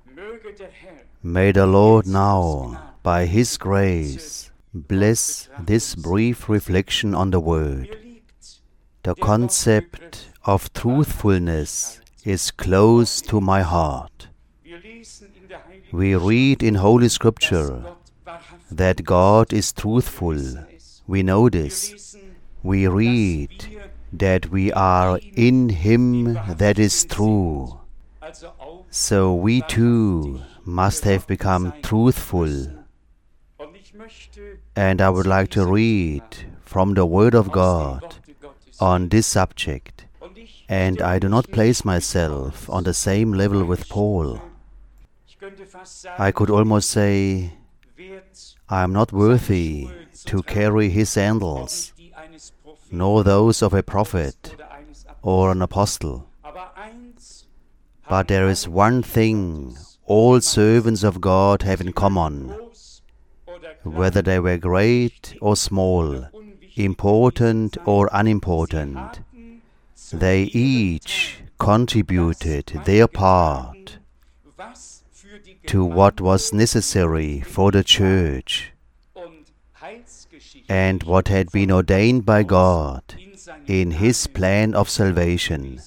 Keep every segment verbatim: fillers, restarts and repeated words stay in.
May the Lord now, by His grace, bless this brief reflection on the Word. The concept of truthfulness is close to my heart. We read in Holy Scripture that God is truthful. We know this. We read that we are in Him that is true. So we too must have become truthful. And I would like to read from the Word of God on this subject. And I do not place myself on the same level with Paul. I could almost say, I am not worthy to carry his sandals, nor those of a prophet or an apostle. But there is one thing all servants of God have in common, whether they were great or small, important or unimportant. They each contributed their part to what was necessary for the church and what had been ordained by God in His plan of salvation.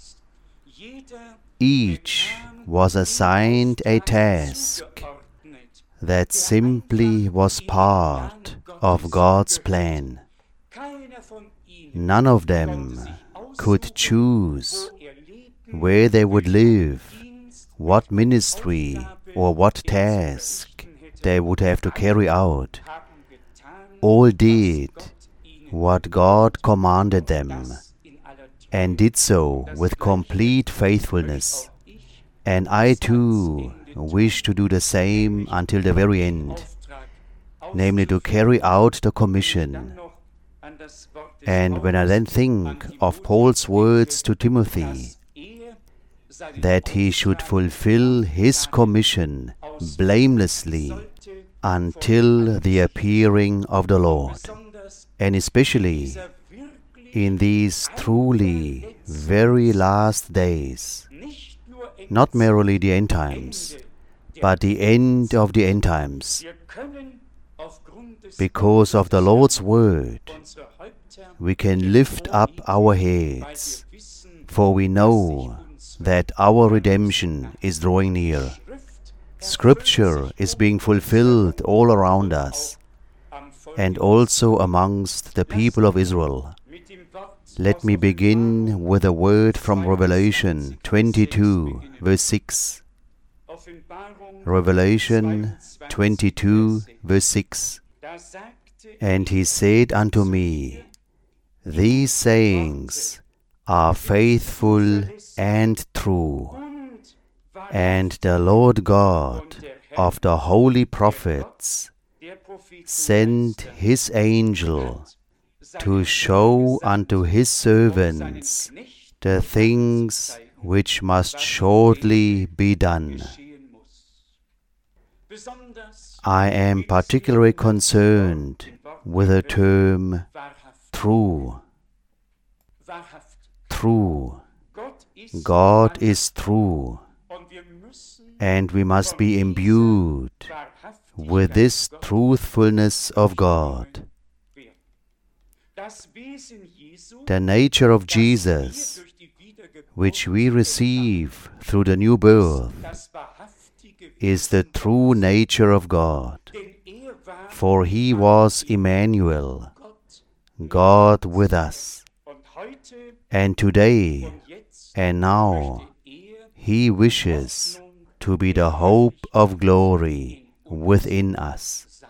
Each was assigned a task that simply was part of God's plan. None of them could choose where they would live, what ministry or what task they would have to carry out. All did what God commanded them, and did so with complete faithfulness. And I too wish to do the same until the very end, namely to carry out the commission. And when I then think of Paul's words to Timothy, that he should fulfill his commission blamelessly until the appearing of the Lord, and especially in these truly very last days, not merely the end times, but the end of the end times. Because of the Lord's word, we can lift up our heads, for we know that our redemption is drawing near. Scripture is being fulfilled all around us, and also amongst the people of Israel. Let me begin with a word from Revelation twenty-two, verse six. Revelation twenty-two, verse six. And he said unto me, These sayings are faithful and true, and the Lord God of the holy prophets sent His angel to show unto His servants the things which must shortly be done. I am particularly concerned with the term true. True. God is true, and we must be imbued with this truthfulness of God. The nature of Jesus, which we receive through the new birth, is the true nature of God. For He was Emmanuel, God with us. And today and now He wishes to be the hope of glory within us.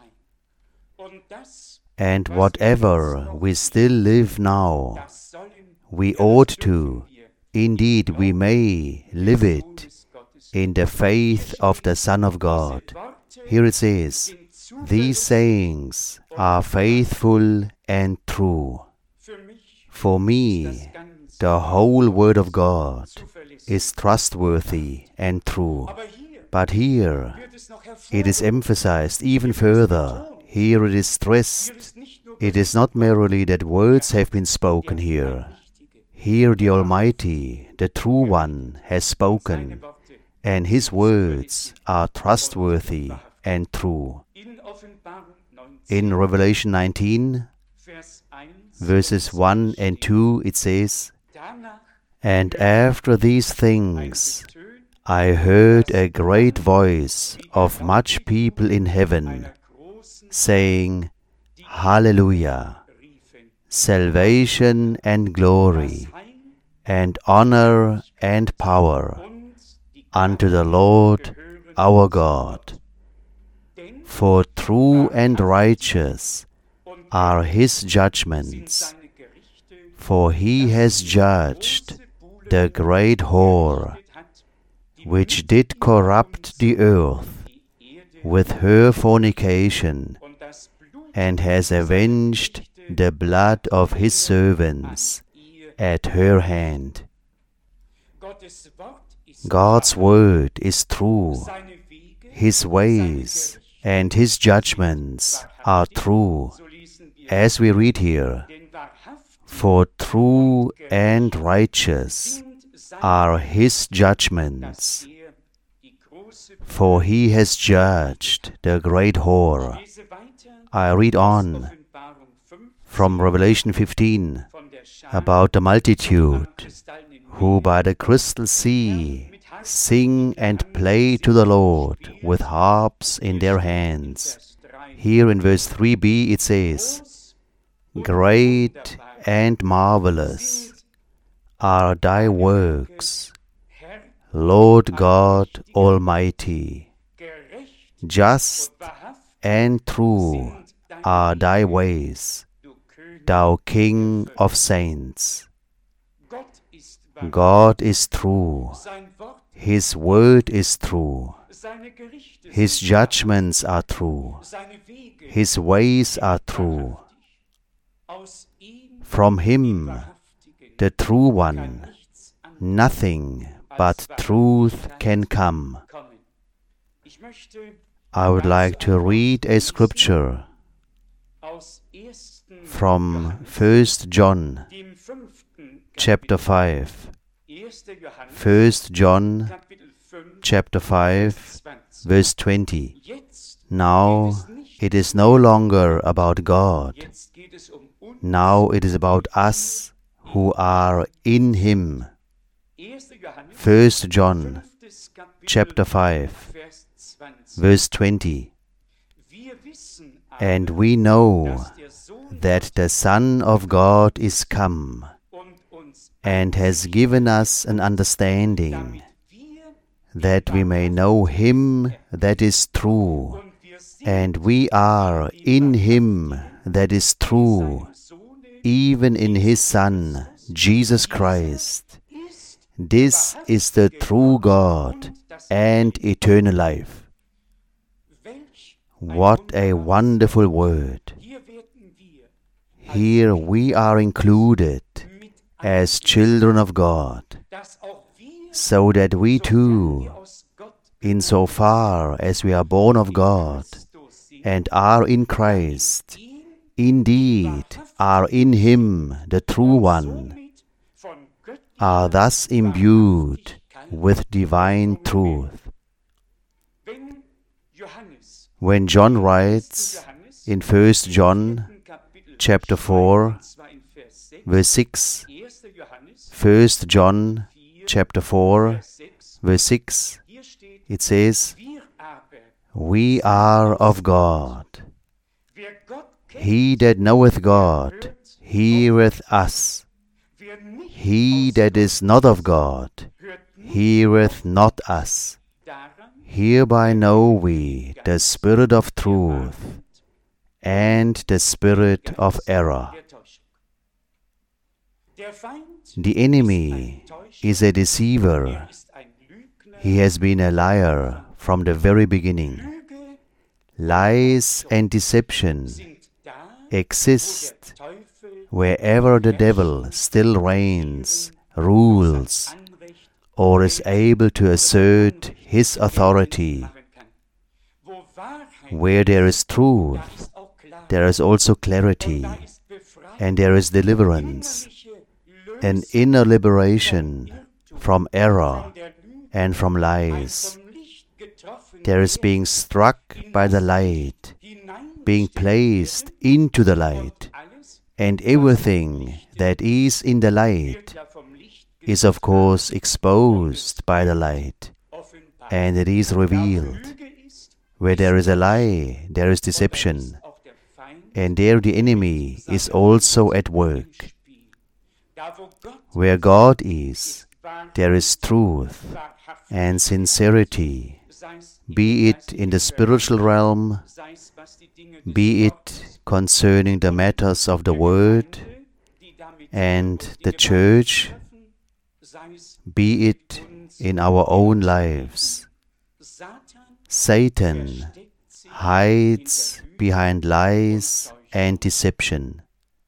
And whatever we still live now, we ought to, indeed we may, live it in the faith of the Son of God. Here it says, These sayings are faithful and true. For me, the whole Word of God is trustworthy and true. But here, it is emphasized even further. Here it is stressed. It is not merely that words have been spoken here. Here the Almighty, the True One, has spoken, and His words are trustworthy and true. In Revelation nineteen, verses one and two, it says, "And after these things I heard a great voice of much people in heaven, saying, Hallelujah! Salvation and glory, and honor and power unto the Lord our God. For true and righteous are His judgments, for He has judged the great whore, which did corrupt the earth with her fornication, and has avenged the blood of His servants at her hand." God's word is true. His ways and His judgments are true. As we read here, "For true and righteous are His judgments, for He has judged the great whore." I read on from Revelation fifteen about the multitude who by the crystal sea sing and play to the Lord with harps in their hands. Here in verse three b it says, "Great and marvelous are Thy works, Lord God Almighty. Just and true are Thy ways, Thou King of saints." God is true. His word is true. His judgments are true. His ways are true. From Him, the true one, nothing but truth can come. I would like to read a scripture from First John chapter five. First John chapter five, verse twenty. Now it is no longer about God. Now it is about us who are in Him. First John chapter five, verse twenty. And we know that the Son of God is come, and has given us an understanding, that we may know Him that is true, and we are in Him that is true, even in His Son, Jesus Christ. This is the true God and eternal life. What a wonderful word! Here we are included as children of God, so that we too, insofar as we are born of God and are in Christ, indeed are in Him, the true one, are thus imbued with divine truth. When John writes in First John chapter four, verse six, First John chapter four, verse six, it says, "We are of God. He that knoweth God heareth us. He that is not of God heareth not us. Hereby know we the spirit of truth and the spirit of error." The enemy is a deceiver. He has been a liar from the very beginning. Lies and deception exist wherever the devil still reigns, rules, or is able to assert his authority. Where there is truth, there is also clarity, and there is deliverance, an inner liberation from error and from lies. There is being struck by the light, being placed into the light, and everything that is in the light is of course exposed by the light, and it is revealed. Where there is a lie, there is deception, and there the enemy is also at work. Where God is, there is truth and sincerity, be it in the spiritual realm, be it concerning the matters of the Word and the Church, be it in our own lives. Satan hides behind lies and deception.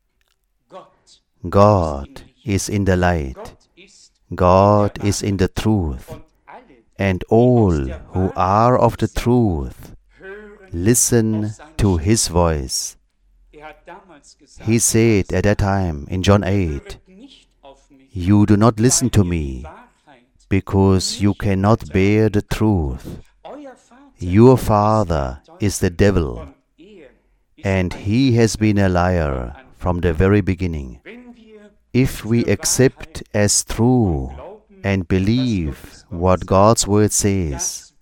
God is in the light. God is in the truth. And all who are of the truth listen to His voice. He said at that time in John eight, "You do not listen to me because you cannot bear the truth. Your father is the devil, and he has been a liar from the very beginning." If we accept as true and believe what God's Word says,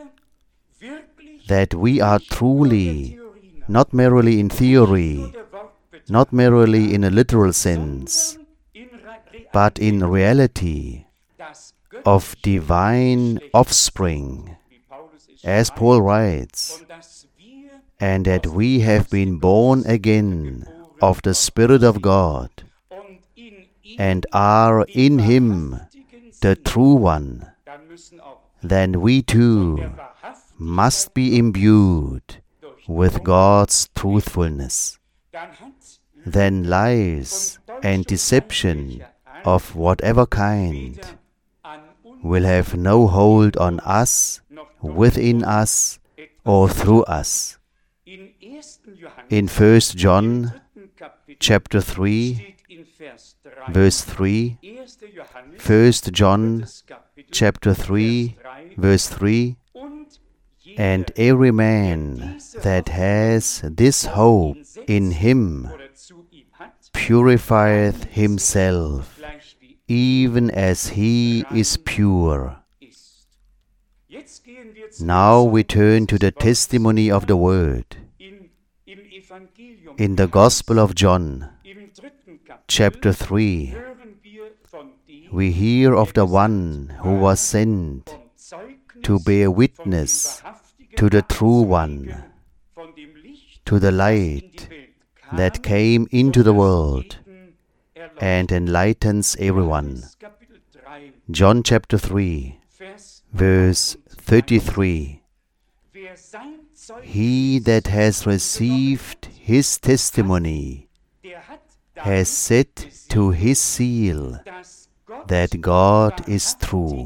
that we are truly, not merely in theory, not merely in a literal sense, but in reality of divine offspring, as Paul writes, and that we have been born again of the Spirit of God, and are in Him, the True One, then we too must be imbued with God's truthfulness. Then lies and deception of whatever kind will have no hold on us, within us, or through us. In First John chapter three, verse three, First John chapter three, verse three, "And every man that has this hope in Him purifieth himself, even as He is pure." Now we turn to the testimony of the Word. In the Gospel of John, chapter three, we hear of the one who was sent to bear witness to the True One, to the light that came into the world and enlightens everyone. John chapter three, verse thirty-three. "He that has received His testimony has set to His seal that God is true."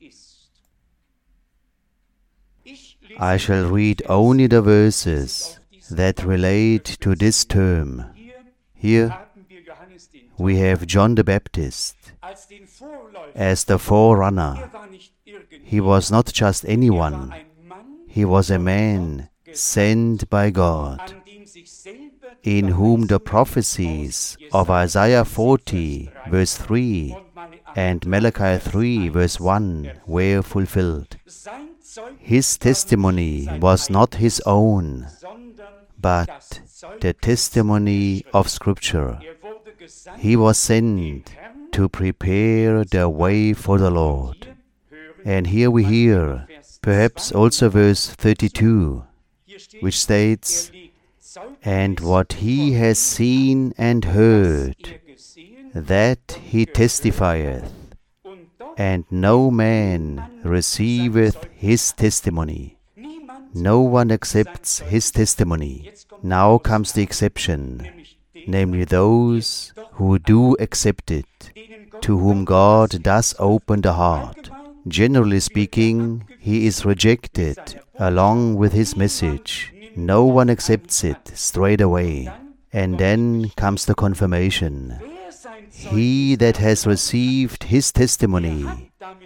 I shall read only the verses that relate to this term. Here we have John the Baptist as the forerunner. He was not just anyone. He was a man sent by God, in whom the prophecies of Isaiah forty, verse three, and Malachi three, verse one were fulfilled. His testimony was not his own, but the testimony of Scripture. He was sent to prepare the way for the Lord. And here we hear, perhaps also verse thirty-two, which states, "And what he has seen and heard, that he testifieth, and no man receiveth his testimony." No one accepts his testimony. Now comes the exception, namely those who do accept it, to whom God does open the heart. Generally speaking, he is rejected along with his message. No one accepts it straight away. And then comes the confirmation. He that has received his testimony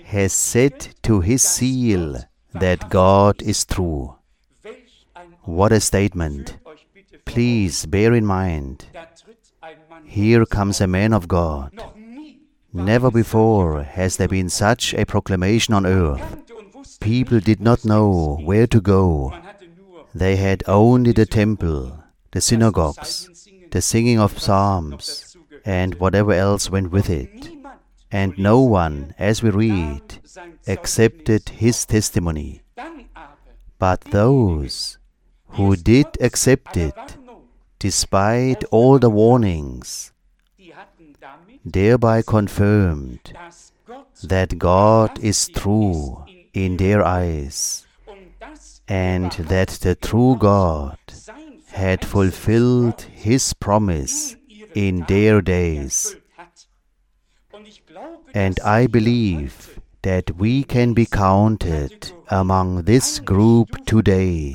has set to his seal that God is true. What a statement! Please bear in mind, here comes a man of God. Never before has there been such a proclamation on earth. People did not know where to go. They had only the temple, the synagogues, the singing of psalms, and whatever else went with it. And no one, as we read, accepted his testimony. But those who did accept it, despite all the warnings, thereby confirmed that God is true in their eyes, and that the true God had fulfilled his promise in their days. And I believe that we can be counted among this group today.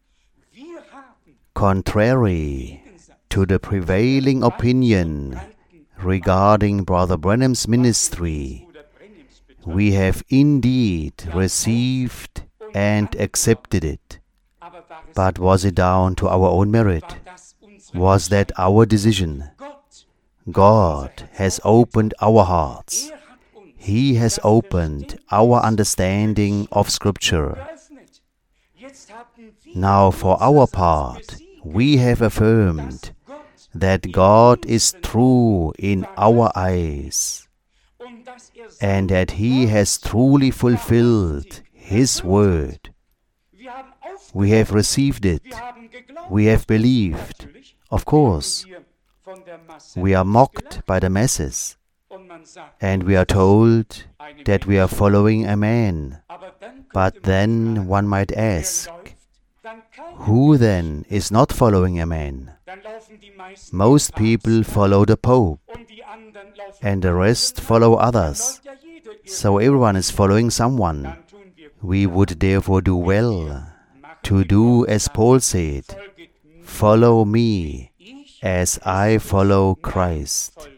Contrary to the prevailing opinion regarding Brother Branham's ministry, we have indeed received and accepted it. But was it down to our own merit? Was that our decision? God has opened our hearts. He has opened our understanding of Scripture. Now for our part, we have affirmed that God is true in our eyes, and that He has truly fulfilled His word. We have received it. We have believed. Of course, we are mocked by the masses, and we are told that we are following a man. But then one might ask, who then is not following a man? Most people follow the Pope, and the rest follow others. So everyone is following someone. We would therefore do well to do as Paul said, "Follow me as I follow Christ."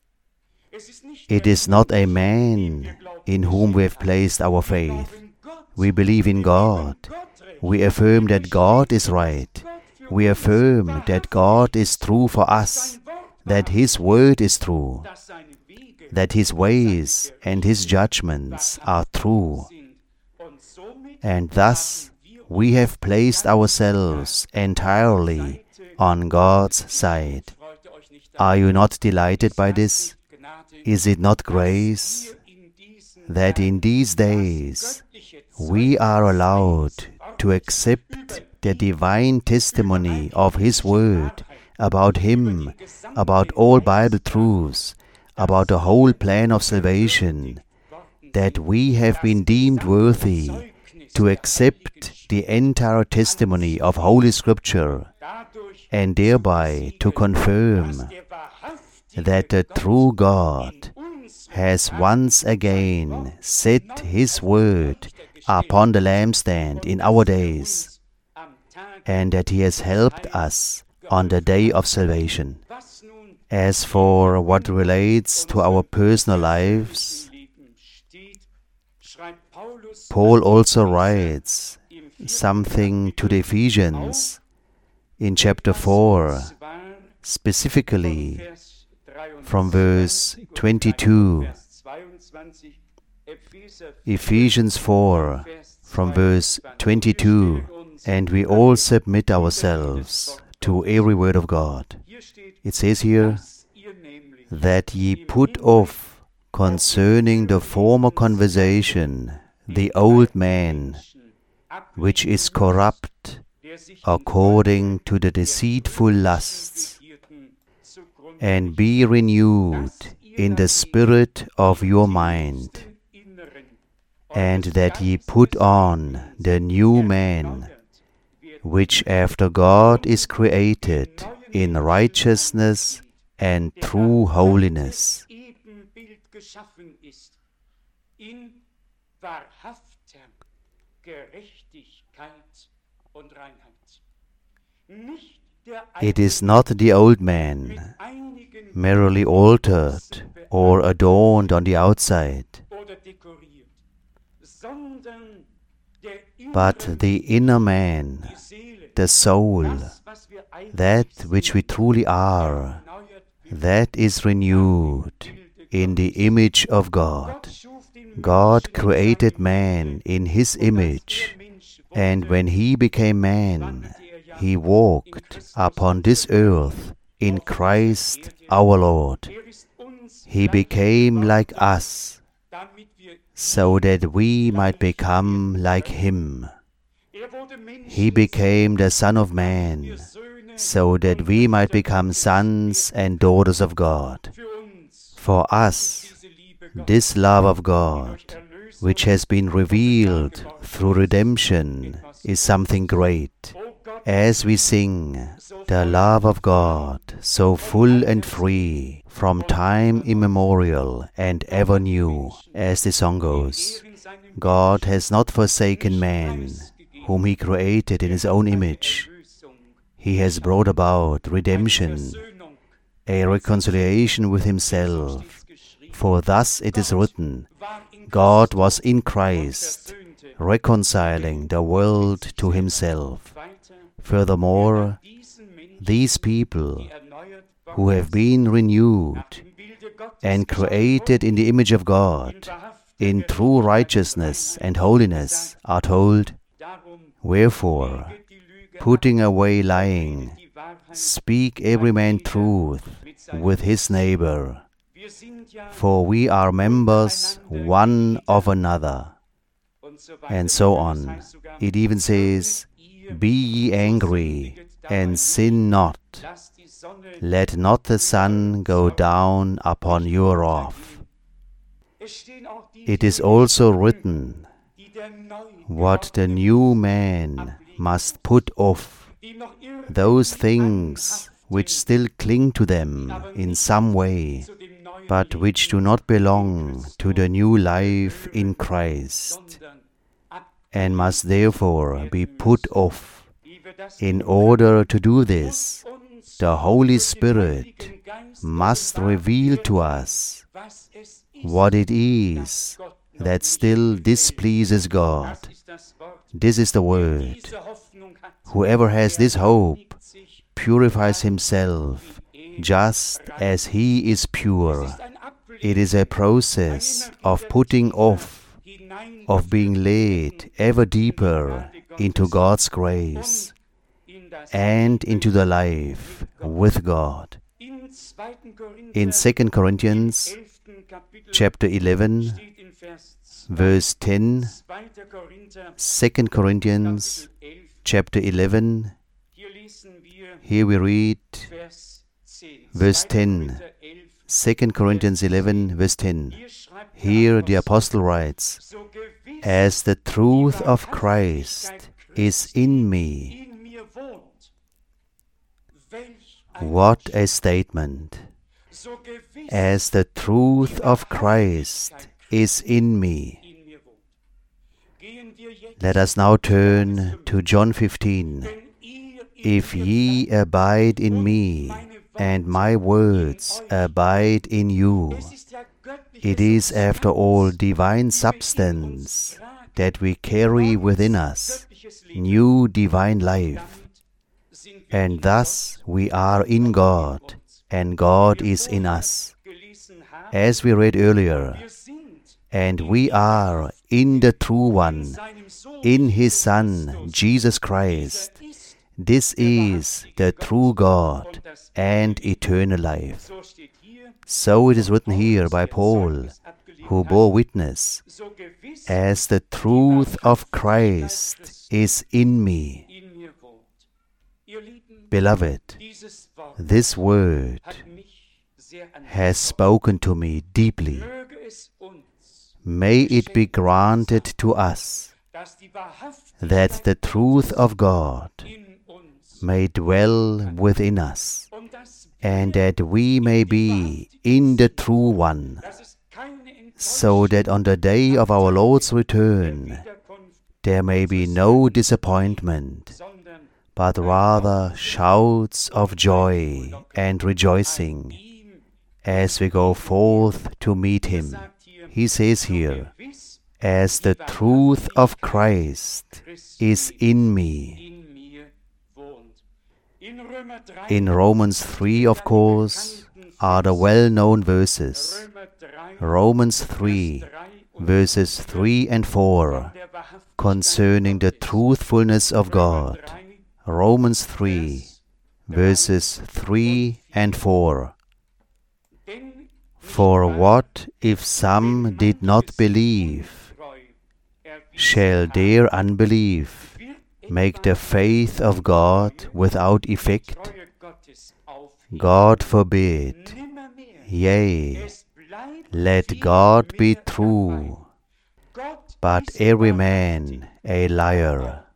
It is not a man in whom we have placed our faith. We believe in God. We affirm that God is right. We affirm that God is true for us, that His word is true, that His ways and His judgments are true. And thus we have placed ourselves entirely on God's side. Are you not delighted by this? Is it not grace that in these days we are allowed to accept the divine testimony of His word about Him, about all Bible truths, about the whole plan of salvation, that we have been deemed worthy to accept the entire testimony of Holy Scripture, and thereby to confirm that the true God has once again set His word upon the lampstand in our days, and that He has helped us on the day of salvation. As for what relates to our personal lives, Paul also writes something to the Ephesians in chapter four, specifically from verse twenty-two. Ephesians four, from verse twenty-two. And we all submit ourselves to every word of God. It says here, that ye put off concerning the former conversation the old man, which is corrupt according to the deceitful lusts, and be renewed in the spirit of your mind, and that ye put on the new man, which after God is created in righteousness and true holiness. It is not the old man, merely altered or adorned on the outside, but the inner man, the soul, that which we truly are, that is renewed in the image of God. God created man in His image, and when He became man, He walked upon this earth in Christ our Lord. He became like us, so that we might become like Him. He became the Son of Man, so that we might become sons and daughters of God. For us, this love of God, which has been revealed through redemption, is something great. As we sing, the love of God, so full and free, from time immemorial and ever new, as the song goes, God has not forsaken man, whom He created in His own image. He has brought about redemption, a reconciliation with Himself. For thus it is written, God was in Christ, reconciling the world to Himself. Furthermore, these people who have been renewed and created in the image of God, in true righteousness and holiness, are told, wherefore, putting away lying, speak every man truth with his neighbor, for we are members one of another. And so on. It even says, be ye angry, and sin not. Let not the sun go down upon your wrath. It is also written, what the new man must put off, those things which still cling to them in some way, but which do not belong to the new life in Christ, and must therefore be put off. In order to do this, the Holy Spirit must reveal to us what it is that still displeases God. This is the word. Whoever has this hope purifies himself just as he is pure. It is a process of putting off, of being led ever deeper into God's grace and into the life with God. In Second Corinthians chapter eleven, verse ten, Second Corinthians chapter eleven, here we read verse ten. Second Corinthians eleven, verse ten. Here the apostle writes, as the truth of Christ is in me. What a statement! As the truth of Christ is in me. Let us now turn to John fifteen. If ye abide in me, and my words abide in you. It is, after all, divine substance that we carry within us, new divine life. And thus we are in God, and God is in us. As we read earlier, and we are in the true one, in His Son, Jesus Christ. This is the true God and eternal life. So it is written here by Paul, who bore witness, as the truth of Christ is in me. Beloved, this word has spoken to me deeply. May it be granted to us that the truth of God may dwell within us, and that we may be in the true one, so that on the day of our Lord's return there may be no disappointment, but rather shouts of joy and rejoicing as we go forth to meet Him. He says here, as the truth of Christ is in me. In Romans three, of course, are the well-known verses. Romans three, verses three and four, concerning the truthfulness of God. Romans three, verses three and four. For what if some did not believe? Shall their unbelief make the faith of God without effect? God forbid. Yea, let God be true, but every man a liar.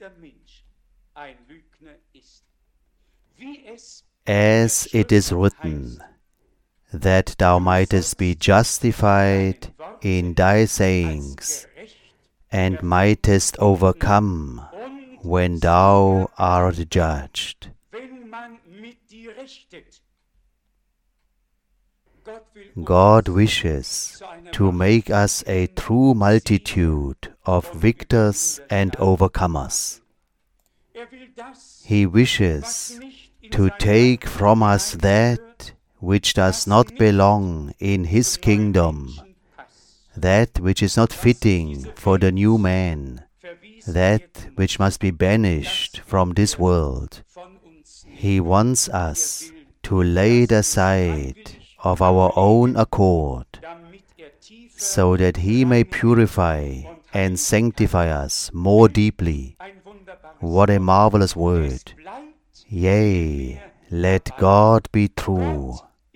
As it is written, that thou mightest be justified in thy sayings, and mightest overcome when thou art judged. God wishes to make us a true multitude of victors and overcomers. He wishes to take from us that which does not belong in His kingdom, that which is not fitting for the new man, that which must be banished from this world. He wants us to lay it aside of our own accord, so that He may purify and sanctify us more deeply. What a marvelous word! Yea, let God be true.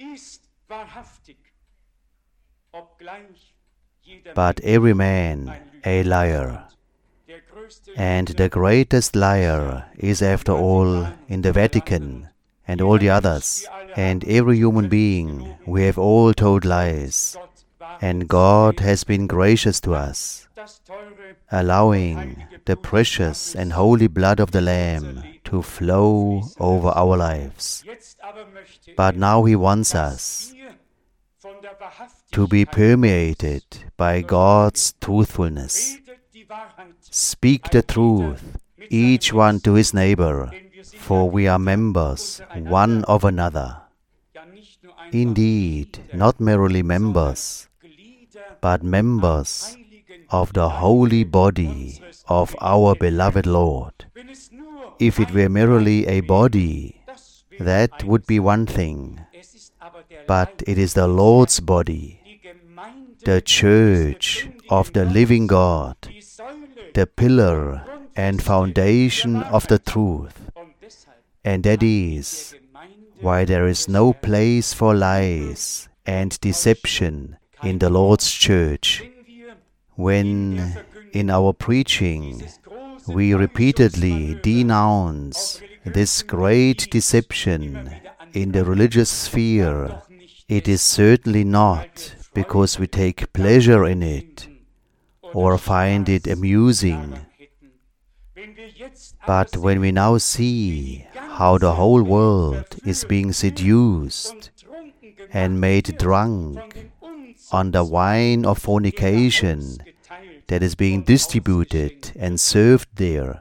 But every man a liar. And the greatest liar is, after all, in the Vatican and all the others. And every human being, we have all told lies. And God has been gracious to us, allowing the precious and holy blood of the Lamb to flow over our lives. But now He wants us to be permeated by God's truthfulness. Speak the truth, each one to his neighbor, for we are members one of another. Indeed, not merely members, but members of the holy body of our beloved Lord. If it were merely a body, that would be one thing, but it is the Lord's body, the church of the living God, the pillar and foundation of the truth. And that is why there is no place for lies and deception in the Lord's church. When in our preaching we repeatedly denounce this great deception in the religious sphere, it is certainly not because we take pleasure in it or find it amusing. But when we now see how the whole world is being seduced and made drunk on the wine of fornication that is being distributed and served there,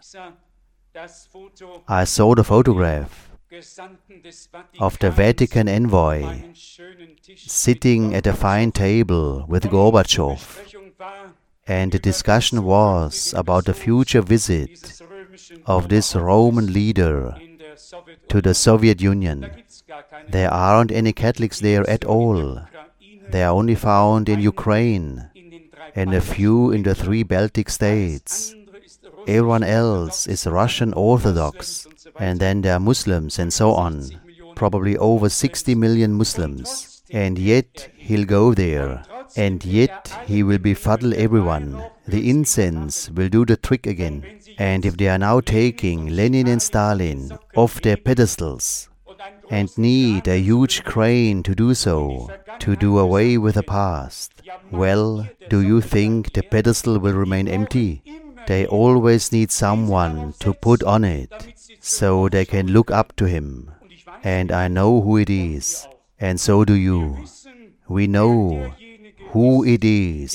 I saw the photograph of the Vatican envoy sitting at a fine table with Gorbachev, and the discussion was about the future visit of this Roman leader to the Soviet Union. There aren't any Catholics there at all. They are only found in Ukraine and a few in the three Baltic states. Everyone else is Russian Orthodox, and then there are Muslims and so on, probably over sixty million Muslims. And yet he'll go there, and yet he will befuddle everyone. The incense will do the trick again. And if they are now taking Lenin and Stalin off their pedestals and need a huge crane to do so, to do away with the past, well, do you think the pedestal will remain empty? They always need someone to put on it, so they can look up to him. And I know who it is, and so do you. We know who it is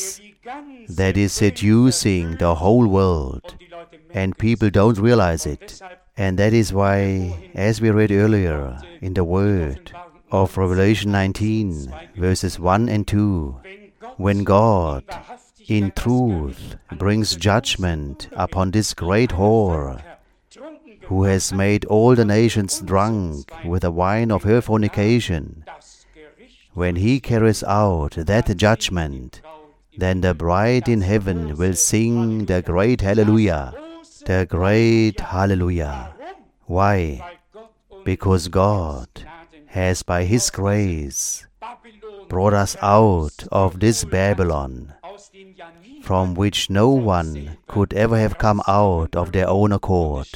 that is seducing the whole world, and people don't realize it. And that is why, as we read earlier in the word of Revelation nineteen, verses one and two, when God, in truth, brings judgment upon this great whore, who has made all the nations drunk with the wine of her fornication, when He carries out that judgment, then the bride in heaven will sing the great hallelujah, the great hallelujah. Why? Because God has by His grace brought us out of this Babylon, from which no one could ever have come out of their own accord.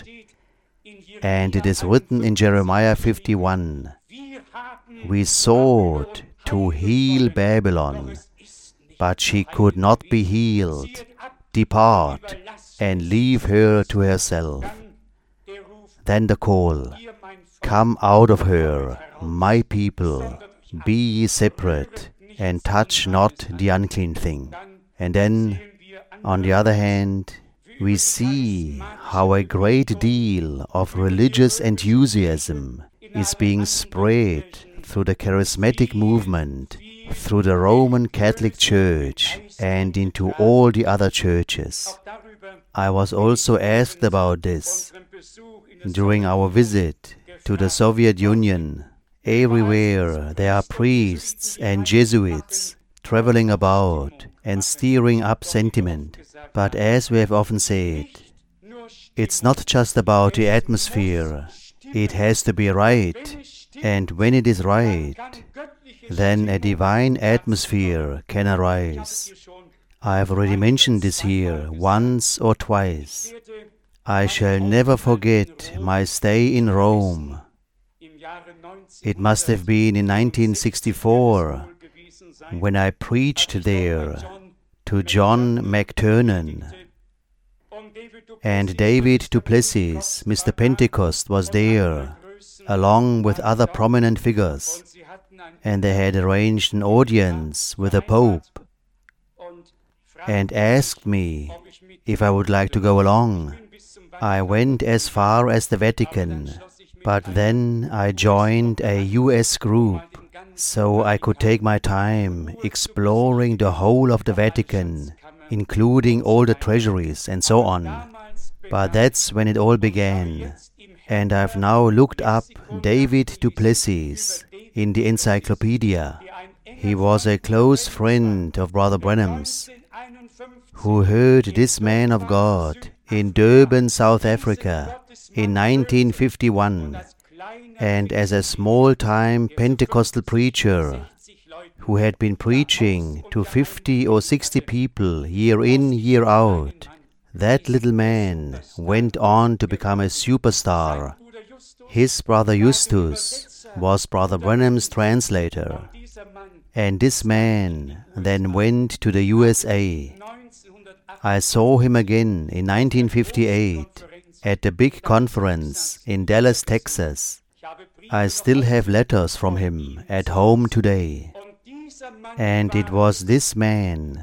And it is written in Jeremiah fifty-one, we sought to heal Babylon, but she could not be healed. Depart and leave her to herself. Then the call, come out of her, my people, be ye separate, and touch not the unclean thing. And then, on the other hand, we see how a great deal of religious enthusiasm is being spread through the charismatic movement, through the Roman Catholic Church, and into all the other churches. I was also asked about this during our visit to the Soviet Union. Everywhere there are priests and Jesuits traveling about and stirring up sentiment. But as we have often said, it's not just about the atmosphere. It has to be right. And when it is right, then a divine atmosphere can arise. I have already mentioned this here once or twice. I shall never forget my stay in Rome. It must have been in nineteen sixty-four when I preached there to John McTernan. And David du Plessis, Mister Pentecost, was there, along with other prominent figures. And they had arranged an audience with the Pope and asked me if I would like to go along. I went as far as the Vatican, but then I joined a U S group, so I could take my time exploring the whole of the Vatican, including all the treasuries and so on. But that's when it all began. And I've now looked up David du Plessis in the encyclopedia. He was a close friend of Brother Branham's, who heard this man of God in Durban, South Africa, in nineteen fifty-one, and as a small-time Pentecostal preacher who had been preaching to fifty or sixty people year in, year out, that little man went on to become a superstar. His brother Justus was Brother Branham's translator, and this man then went to the U S A. I saw him again in nineteen fifty-eight at the big conference in Dallas, Texas. I still have letters from him at home today. And it was this man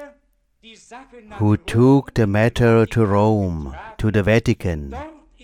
who took the matter to Rome, to the Vatican.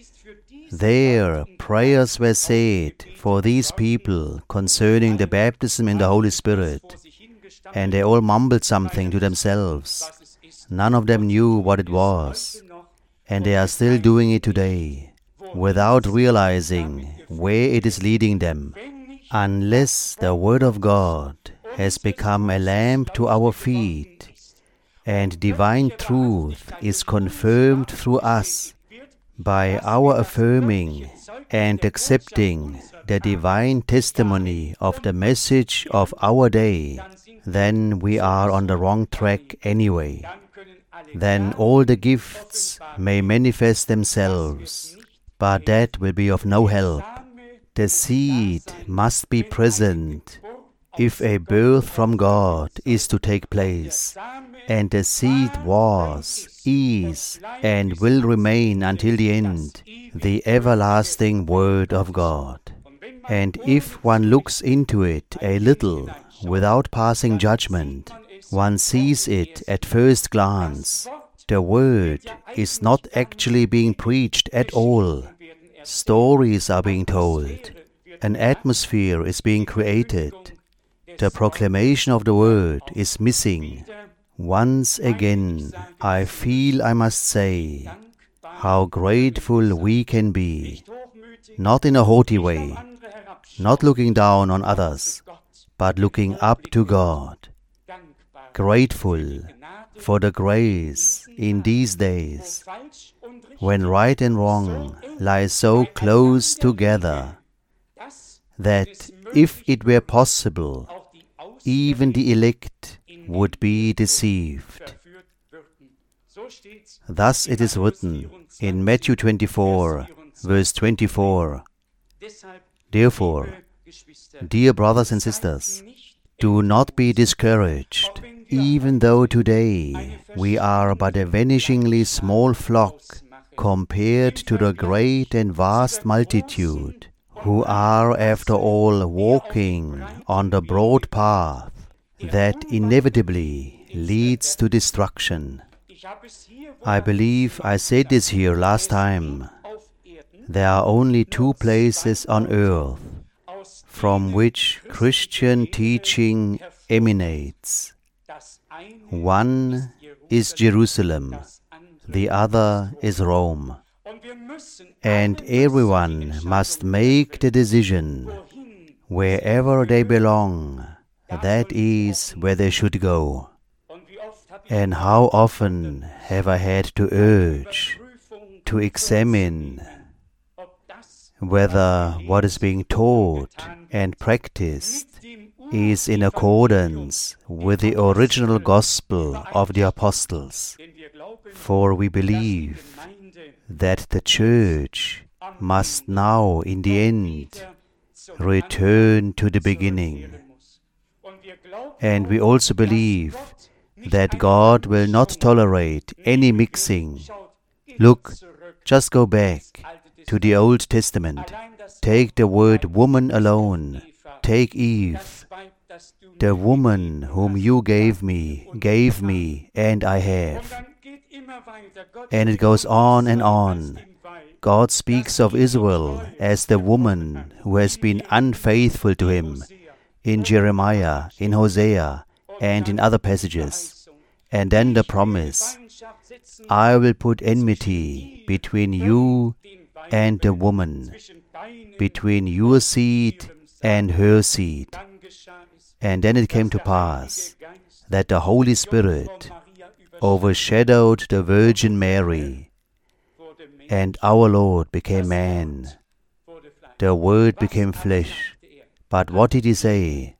There, prayers were said for these people concerning the baptism in the Holy Spirit, and they all mumbled something to themselves. None of them knew what it was, and they are still doing it today, without realizing where it is leading them, unless the Word of God has become a lamp to our feet, and divine truth is confirmed through us by our affirming and accepting the divine testimony of the message of our day. Then we are on the wrong track anyway. Then all the gifts may manifest themselves, but that will be of no help. The seed must be present if a birth from God is to take place. And the seed was, is, and will remain until the end, the everlasting Word of God. And if one looks into it a little without passing judgment, One sees it at first glance. The word is not actually being preached at all. Stories are being told. An atmosphere is being created. The proclamation of the word is missing. Once again, I feel I must say how grateful we can be, not in a haughty way, not looking down on others, but looking up to God. Grateful for the grace in these days, when right and wrong lie so close together, that if it were possible, even the elect would be deceived. Thus it is written in Matthew twenty-four, verse twenty-four. Therefore, dear brothers and sisters, do not be discouraged, even though today we are but a vanishingly small flock compared to the great and vast multitude, who are after all walking on the broad path that inevitably leads to destruction. I believe I said this here last time. There are only two places on earth from which Christian teaching emanates. One is Jerusalem, the other is Rome. And everyone must make the decision wherever they belong, that is where they should go. And how often have I had to urge, to examine whether what is being taught and practiced is in accordance with the original gospel of the apostles. For we believe that the church must now, in the end, return to the beginning. And we also believe that God will not tolerate any mixing. Look, just go back to the Old Testament. Take the word woman alone. Take Eve. The woman whom you gave me, gave me, and I have. And it goes on and on. God speaks of Israel as the woman who has been unfaithful to him in Jeremiah, in Hosea, and in other passages. And then the promise, I will put enmity between you and the woman, between your seed and her seed. And then it came to pass that the Holy Spirit overshadowed the Virgin Mary, and our Lord became man. The Word became flesh. But what did he say?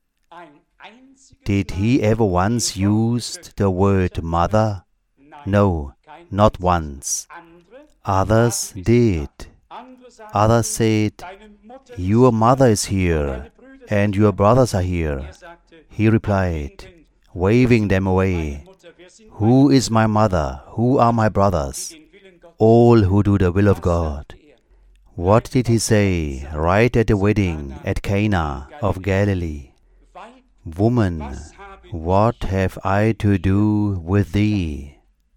Did he ever once use the word mother? No, not once. Others did. Others said, your mother is here, and your brothers are here. He replied, waving them away, who is my mother? Who are my brothers? All who do the will of God. What did he say right at the wedding at Cana of Galilee? Woman, what have I to do with thee?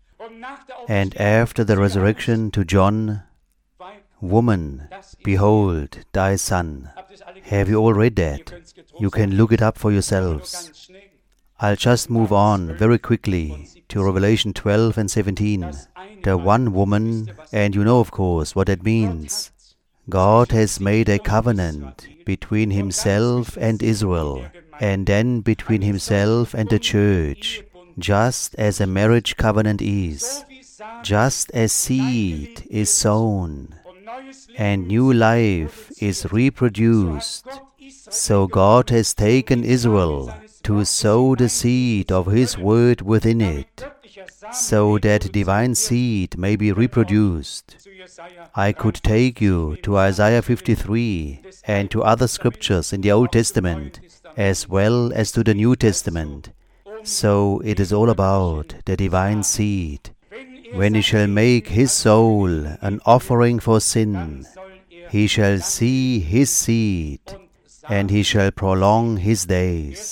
And after the resurrection to John, woman, behold thy son. Have you all read that? You can look it up for yourselves. I'll just move on very quickly to Revelation twelve and seventeen. The one woman, and you know of course what that means. God has made a covenant between himself and Israel, and then between himself and the church, just as a marriage covenant is, just as seed is sown, and new life is reproduced. So God has taken Israel to sow the seed of his word within it, so that divine seed may be reproduced. I could take you to Isaiah fifty-three and to other scriptures in the Old Testament, as well as to the New Testament. So it is all about the divine seed. When he shall make his soul an offering for sin, he shall see his seed, and he shall prolong his days.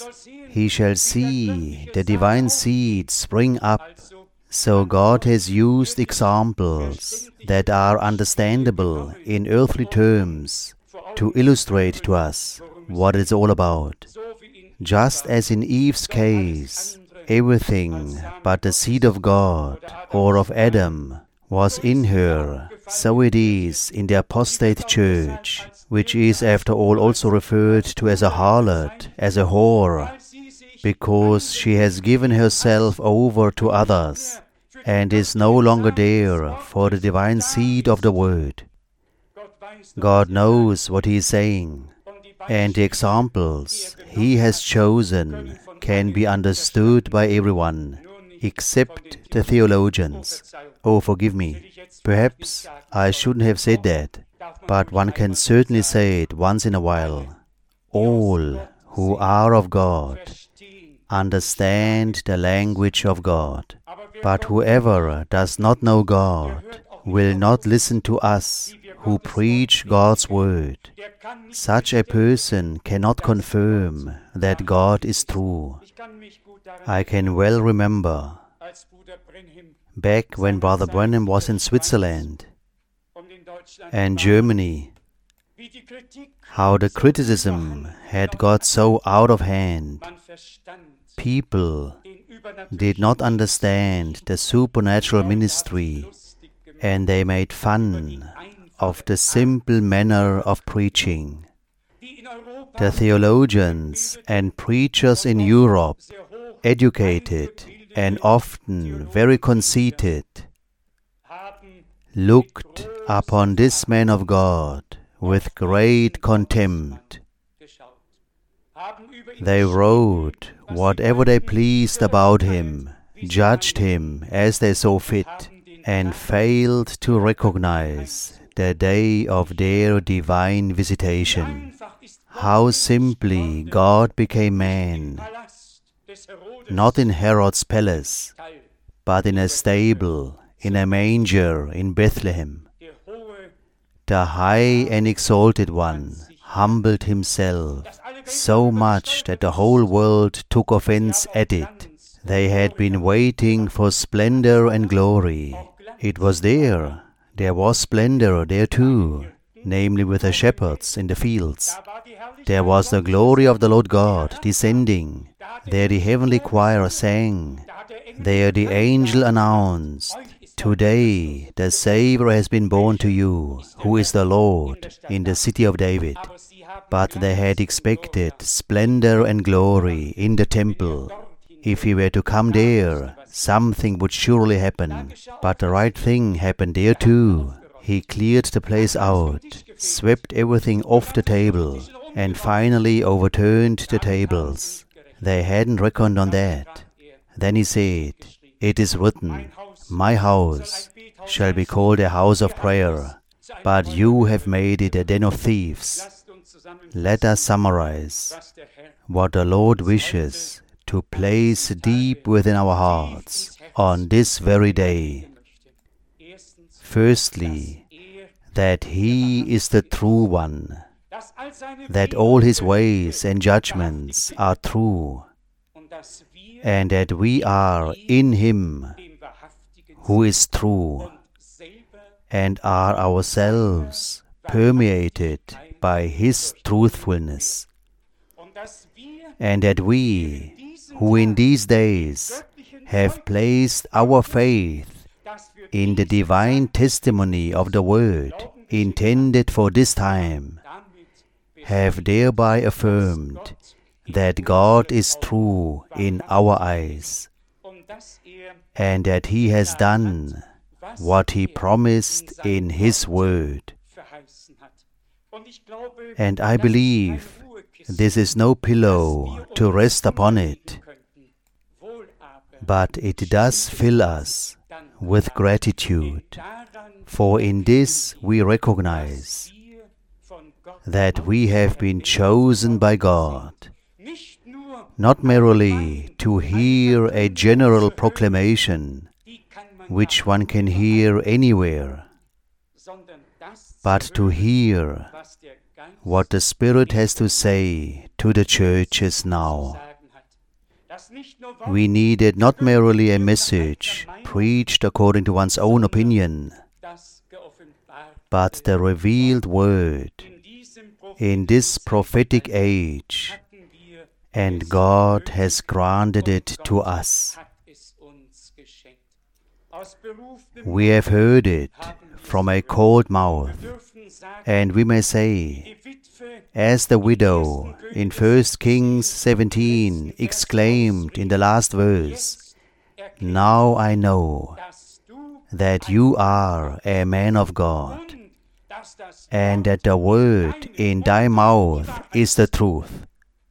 he shall see the divine seed spring up. So God has used examples that are understandable in earthly terms to illustrate to us what it's all about. Just as in Eve's case, everything but the seed of God or of Adam was in her, so it is in the apostate church, which is after all also referred to as a harlot, as a whore, because she has given herself over to others and is no longer there for the divine seed of the Word. God knows what He is saying, and the examples He has chosen can be understood by everyone, except the theologians. Oh, forgive me. Perhaps I shouldn't have said that, but one can certainly say it once in a while. All who are of God understand the language of God, but whoever does not know God will not listen to us who preach God's word. Such a person cannot confirm that God is true. I can well remember back when Brother Branham was in Switzerland and Germany, how the criticism had got so out of hand. People did not understand the supernatural ministry, and they made fun of the simple manner of preaching. The theologians and preachers in Europe, educated and often very conceited, looked upon this man of God with great contempt. They wrote whatever they pleased about him, judged him as they saw fit, and failed to recognize the day of their divine visitation. How simply God became man, not in Herod's palace, but in a stable, in a manger in Bethlehem. The high and exalted one humbled himself so much that the whole world took offense at it. They had been waiting for splendor and glory. It was there. There was splendor there too, namely with the shepherds in the fields. There was the glory of the Lord God descending. There the heavenly choir sang. There the angel announced, "Today the Savior has been born to you, who is the Lord, in the city of David." But they had expected splendor and glory in the temple. If he were to come there, something would surely happen. But the right thing happened there too. He cleared the place out, swept everything off the table, and finally overturned the tables. They hadn't reckoned on that. Then he said, "It is written, my house shall be called a house of prayer, but you have made it a den of thieves." Let us summarize what the Lord wishes to place deep within our hearts on this very day. Firstly, that He is the true one, that all His ways and judgments are true, and that we are in Him who is true, and are ourselves permeated by His truthfulness, and that we, who in these days have placed our faith in the divine testimony of the Word intended for this time, have thereby affirmed that God is true in our eyes, and that He has done what He promised in His Word. And I believe this is no pillow to rest upon it, but it does fill us with gratitude, for in this we recognize that we have been chosen by God, not merely to hear a general proclamation which one can hear anywhere, but to hear what the Spirit has to say to the churches now. We needed not merely a message preached according to one's own opinion, but the revealed word in this prophetic age, and God has granted it to us. We have heard it from a cold mouth, and we may say, as the widow in First Kings seventeen exclaimed in the last verse, "Now I know that you are a man of God, and that the word in thy mouth is the truth."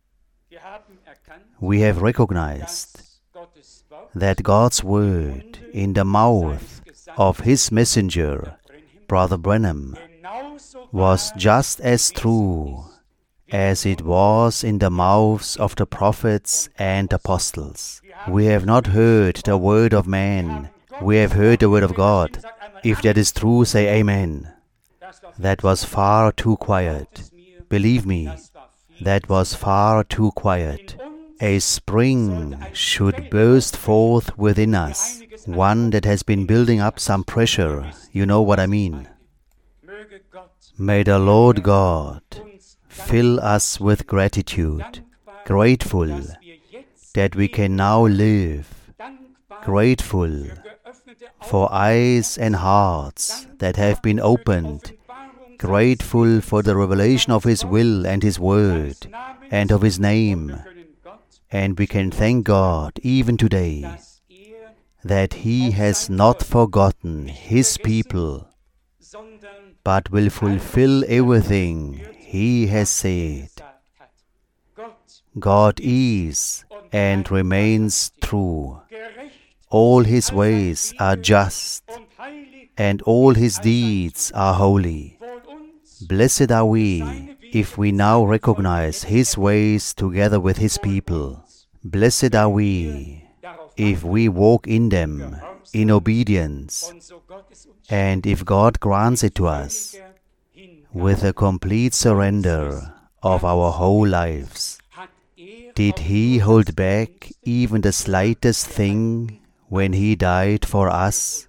We have recognized that God's word in the mouth of His messenger, Brother Branham, was just as true as it was in the mouths of the prophets and apostles. We have not heard the word of man, we have heard the word of God. If that is true, say amen. That was far too quiet. Believe me, that was far too quiet. A spring should burst forth within us, one that has been building up some pressure. You know what I mean. May the Lord God fill us with gratitude, grateful that we can now live, grateful for eyes and hearts that have been opened, grateful for the revelation of His will and His word and of His name. And we can thank God even today that He has not forgotten His people, but will fulfill everything He has said. God is and remains true. All His ways are just, and all His deeds are holy. Blessed are we if we now recognize His ways together with His people. Blessed are we if we walk in them in obedience, and if God grants it to us with a complete surrender of our whole lives. Did He hold back even the slightest thing when He died for us?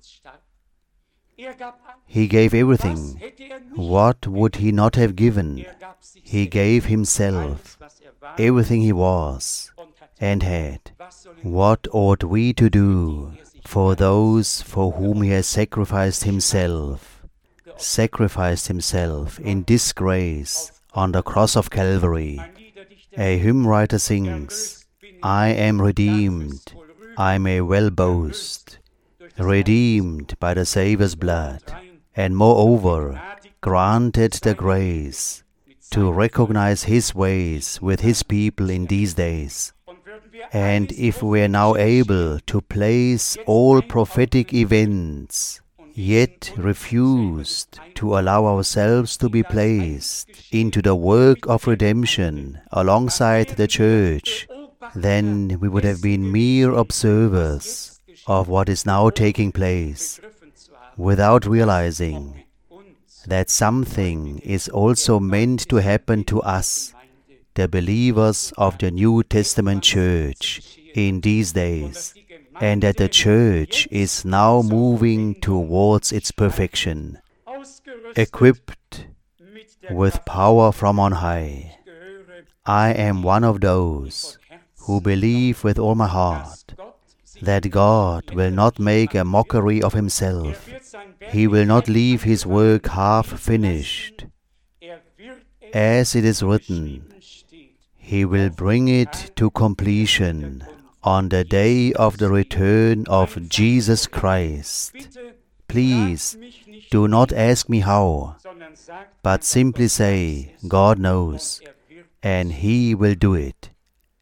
He gave everything. What would He not have given? He gave Himself, everything He was and had. What ought we to do for those for whom He has sacrificed Himself, sacrificed Himself in disgrace on the cross of Calvary? A hymn writer sings, "I am redeemed, I may well boast, redeemed by the Saviour's blood, and moreover granted the grace to recognize His ways with His people in these days." And if we are now able to place all prophetic events, yet refused to allow ourselves to be placed into the work of redemption alongside the Church, then we would have been mere observers of what is now taking place, without realizing that something is also meant to happen to us, the believers of the New Testament Church, in these days, and that the Church is now moving towards its perfection, equipped with power from on high. I am one of those who believe with all my heart that God will not make a mockery of Himself. He will not leave His work half finished. As it is written, He will bring it to completion on the day of the return of Jesus Christ. Please do not ask me how, but simply say, God knows, and He will do it.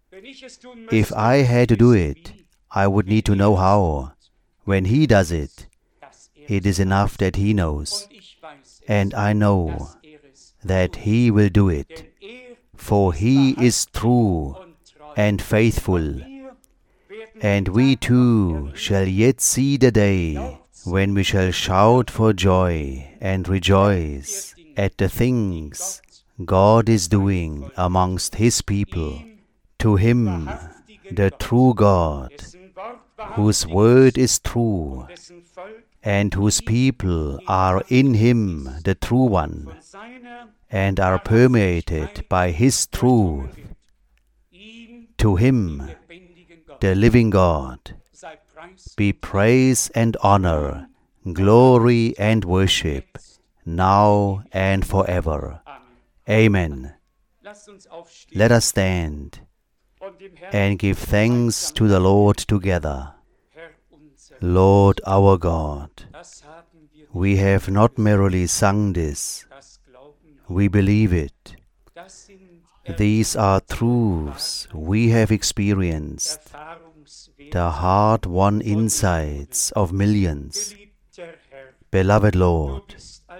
If I had to do it, I would need to know how. When He does it, it is enough that He knows, and I know that He will do it, for He is true and faithful. And we too shall yet see the day when we shall shout for joy and rejoice at the things God is doing amongst His people. To Him the true God, whose word is true, and whose people are in Him, the true one, and are permeated by His truth. To Him, the living God, be praise and honor, glory and worship, now and forever. Amen. Let us stand and give thanks to the Lord together. Lord our God, we have not merely sung this, we believe it. These are truths we have experienced, the hard-won insights of millions. Beloved Lord,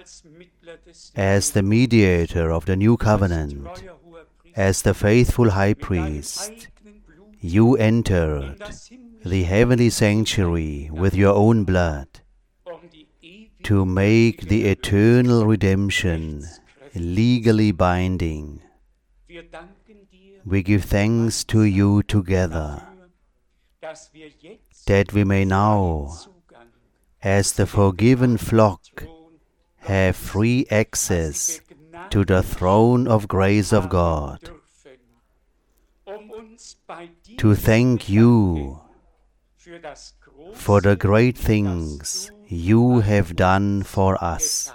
as the mediator of the new covenant, as the faithful high priest, you entered the heavenly sanctuary with your own blood to make the eternal redemption legally binding. We give thanks to you together, that we may now, as the forgiven flock, have free access to the throne of grace of God, to thank you for the great things you have done for us.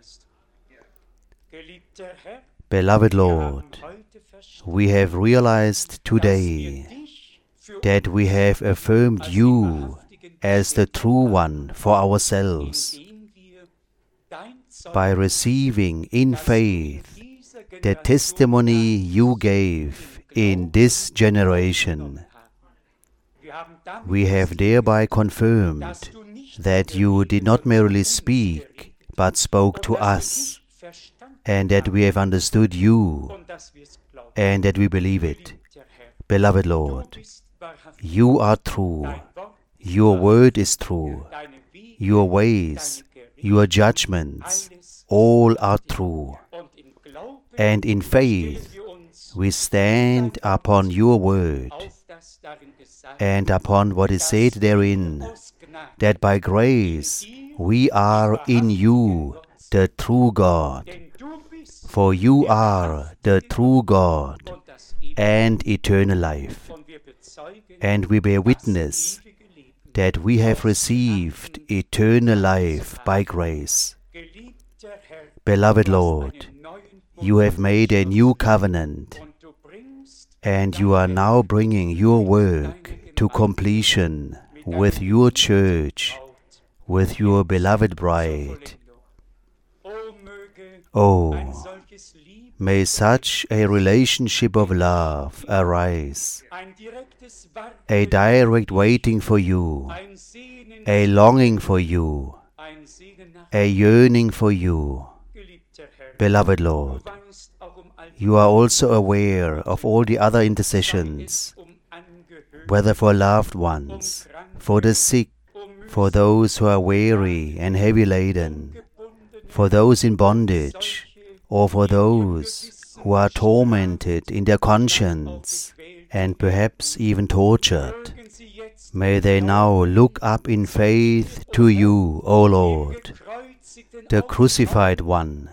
Beloved Lord, we have realized today that we have affirmed you as the true one for ourselves by receiving in faith the testimony you gave in this generation. We have thereby confirmed that you did not merely speak, but spoke to us, and that we have understood you, and that we believe it. Beloved Lord, you are true, your word is true, your ways, your judgments, all are true. And in faith, we stand upon your word, and upon what is said therein, that by grace we are in you, the true God. For you are the true God and eternal life. And we bear witness that we have received eternal life by grace. Beloved Lord, you have made a new covenant, and you are now bringing your work to completion with your church, with your beloved bride. Oh, may such a relationship of love arise, a direct waiting for you, a longing for you, a yearning for you. Beloved Lord, you are also aware of all the other intercessions, whether for loved ones, for the sick, for those who are weary and heavy laden, for those in bondage, or for those who are tormented in their conscience and perhaps even tortured. May they now look up in faith to you, O Lord, the crucified one.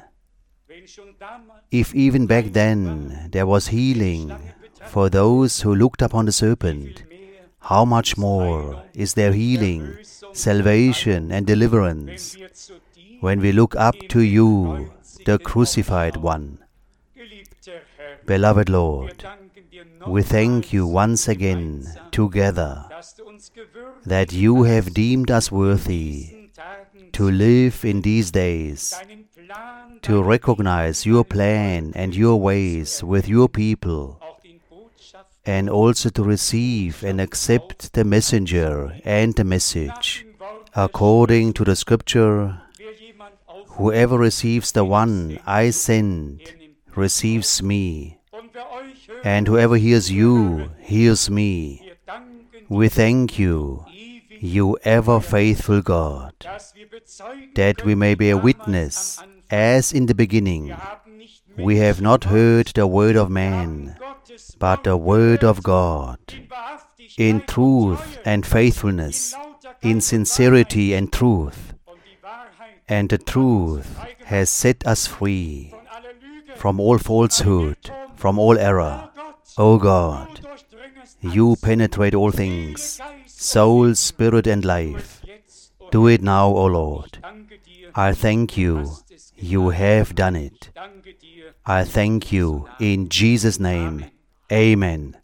If even back then there was healing for those who looked upon the serpent, how much more is there healing, salvation and deliverance when we look up to you, the crucified one. Beloved Lord, we thank you once again together that you have deemed us worthy to live in these days, to recognize your plan and your ways with your people, and also to receive and accept the messenger and the message. According to the scripture, whoever receives the one I send receives me, and whoever hears you hears me. We thank you, you ever faithful God, that we may bear witness, as in the beginning we have not heard the word of man, but the word of God, in truth and faithfulness, in sincerity and truth. And the truth has set us free from all falsehood, from all error. O God, you penetrate all things, soul, spirit, and life. Do it now, O Lord. I thank you. You have done it. I thank you in Jesus' name. Amen.